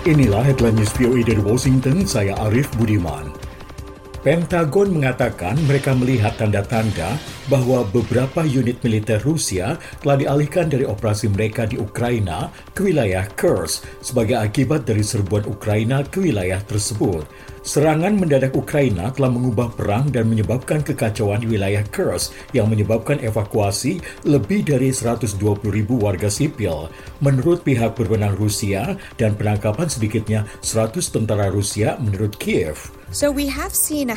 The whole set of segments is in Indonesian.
Inilah headline news VOA dari Washington, saya Arif Budiman. Pentagon mengatakan mereka melihat tanda-tanda bahwa beberapa unit militer Rusia telah dialihkan dari operasi mereka di Ukraina ke wilayah Kursk sebagai akibat dari serbuan Ukraina ke wilayah tersebut. Serangan mendadak Ukraina telah mengubah perang dan menyebabkan kekacauan di wilayah Kursk yang menyebabkan evakuasi lebih dari 120,000 warga sipil. Menurut pihak berwenang Rusia dan penangkapan sedikitnya 100 tentara Rusia menurut Kiev. So we have seen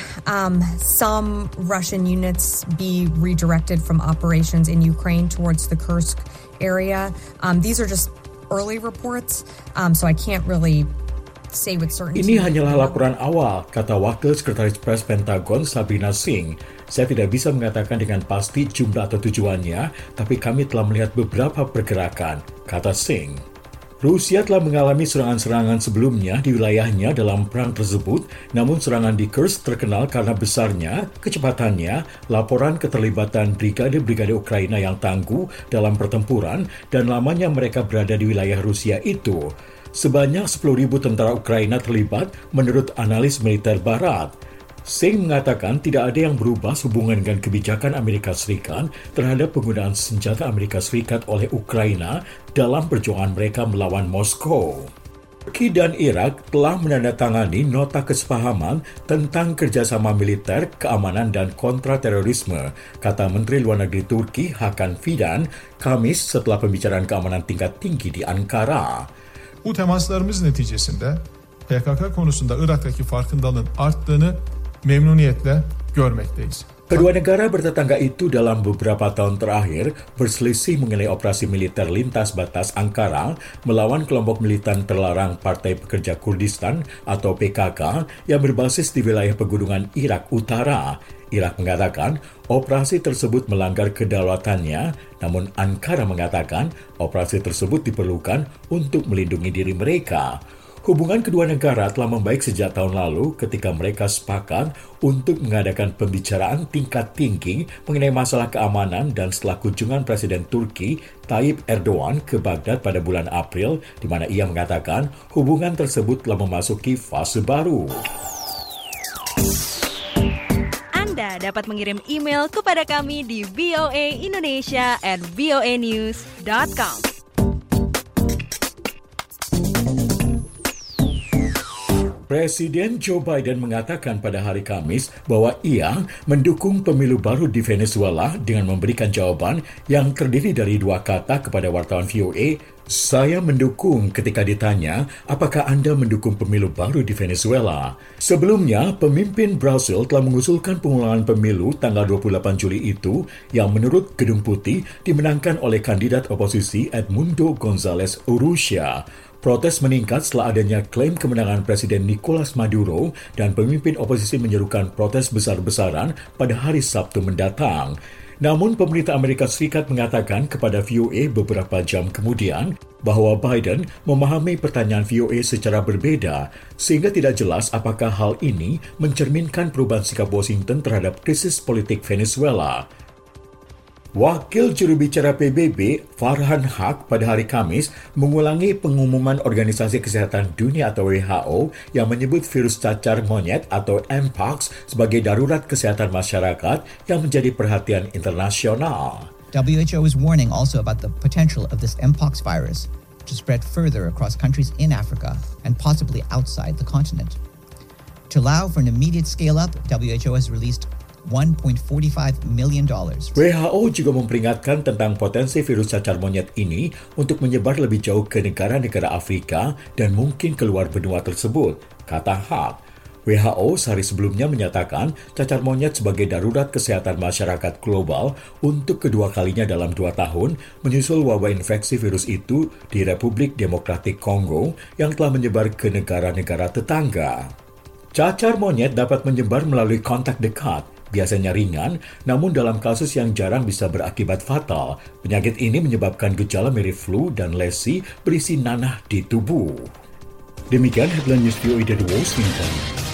some Russian units be redirected from operations in Ukraine towards the Kursk area. These are just early reports, so I can't really say with certainty. Ini hanyalah laporan awal, kata Wakil Sekretaris Pers Pentagon Sabrina Singh. Saya tidak bisa mengatakan dengan pasti jumlah atau tujuannya, tapi kami telah melihat beberapa pergerakan, kata Singh. Rusia telah mengalami serangan-serangan sebelumnya di wilayahnya dalam perang tersebut, namun serangan di Kursk terkenal karena besarnya, kecepatannya, laporan keterlibatan brigade-brigade Ukraina yang tangguh dalam pertempuran, dan lamanya mereka berada di wilayah Rusia itu. Sebanyak 10,000 tentara Ukraina terlibat menurut analis militer Barat. Singh mengatakan tidak ada yang berubah hubungan dengan kebijakan Amerika Serikat terhadap penggunaan senjata Amerika Serikat oleh Ukraina dalam perjuangan mereka melawan Moskow. Turki dan Irak telah menandatangani nota kesepahaman tentang kerjasama militer, keamanan dan kontraterorisme, kata Menteri Luar Negeri Turki Hakan Fidan, Kamis setelah pembicaraan keamanan tingkat tinggi di Ankara. Bu temaslarımız neticesinde PKK konusunda Irak'taki farkındalığın arttığını memnuniyetle görmekteyiz. Kedua negara bertetangga itu dalam beberapa tahun terakhir berselisih mengenai operasi militer lintas batas Ankara melawan kelompok militan terlarang Partai Pekerja Kurdistan atau PKK yang berbasis di wilayah pegunungan Irak Utara. Irak mengatakan operasi tersebut melanggar kedaulatannya, namun Ankara mengatakan operasi tersebut diperlukan untuk melindungi diri mereka. Hubungan kedua negara telah membaik sejak tahun lalu ketika mereka sepakat untuk mengadakan pembicaraan tingkat tinggi mengenai masalah keamanan dan setelah kunjungan Presiden Turki Tayyip Erdogan ke Baghdad pada bulan April, di mana ia mengatakan hubungan tersebut telah memasuki fase baru. Anda dapat mengirim email kepada kami di voaindonesia@voanews.com. Presiden Joe Biden mengatakan pada hari Kamis bahwa ia mendukung pemilu baru di Venezuela dengan memberikan jawaban yang terdiri dari dua kata kepada wartawan VOA, "Saya mendukung," ketika ditanya, apakah Anda mendukung pemilu baru di Venezuela? Sebelumnya, pemimpin Brasil telah mengusulkan pengulangan pemilu tanggal 28 Juli itu yang menurut Gedung Putih dimenangkan oleh kandidat oposisi Edmundo González Urrutia. Protes meningkat setelah adanya klaim kemenangan Presiden Nicolas Maduro dan pemimpin oposisi menyerukan protes besar-besaran pada hari Sabtu mendatang. Namun pemerintah Amerika Serikat mengatakan kepada VOA beberapa jam kemudian bahwa Biden memahami pertanyaan VOA secara berbeda sehingga tidak jelas apakah hal ini mencerminkan perubahan sikap Washington terhadap krisis politik Venezuela. Wakil juru bicara PBB Farhan Haq pada hari Kamis mengulangi pengumuman Organisasi Kesehatan Dunia atau WHO yang menyebut virus cacar monyet atau Mpox sebagai darurat kesehatan masyarakat yang menjadi perhatian internasional. WHO is warning also about the potential of this Mpox virus to spread further across countries in Africa and possibly outside the continent. To allow for an immediate scale-up, WHO has released $1.45 million. WHO juga memperingatkan tentang potensi virus cacar monyet ini untuk menyebar lebih jauh ke negara-negara Afrika dan mungkin keluar benua tersebut, kata Haq. WHO sehari sebelumnya menyatakan cacar monyet sebagai darurat kesehatan masyarakat global untuk kedua kalinya dalam 2 tahun menyusul wabah infeksi virus itu di Republik Demokratik Kongo yang telah menyebar ke negara-negara tetangga. Cacar monyet dapat menyebar melalui kontak dekat, biasanya ringan, namun dalam kasus yang jarang bisa berakibat fatal. Penyakit ini menyebabkan gejala mirip flu dan lesi berisi nanah di tubuh. Demikian headline news VOA dari Washington.